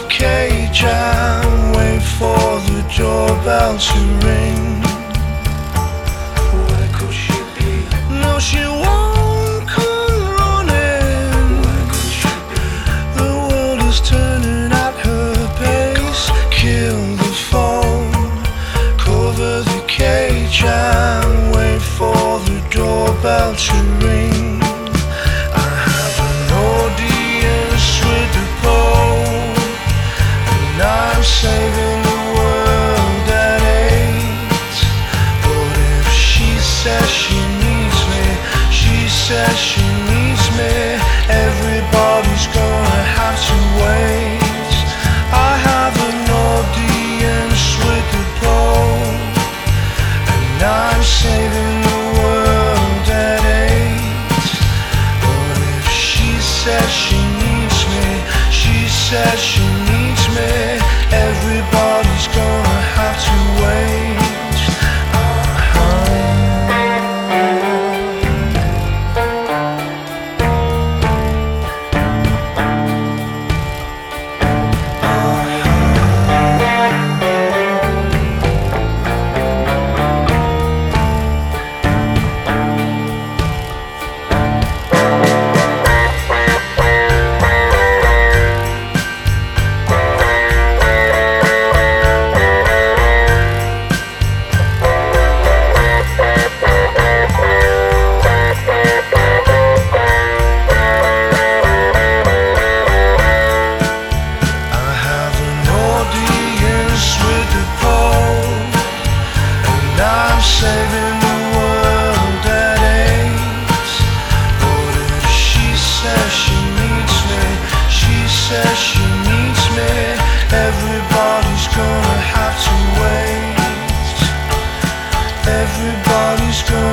cage and wait for the doorbell to ring. Where could she be? No, she won't come running. Where could she be? The world is turning at her pace. Kill the phone, cover the cage and wait for the doorbell to ring. I have an audience with the Pope, and I'm saving the world at 8. But if she says she needs me, she says she needs me, everybody's gonna have to wait. I have an audience with the Pope, and I'm saving the world at 8. But if she says she needs me, she says she needs me, everybody's gonna have to wait. I'm saving the world at 8. But if she says she needs me, she says she needs me, everybody's gonna have to wait. Everybody's gonna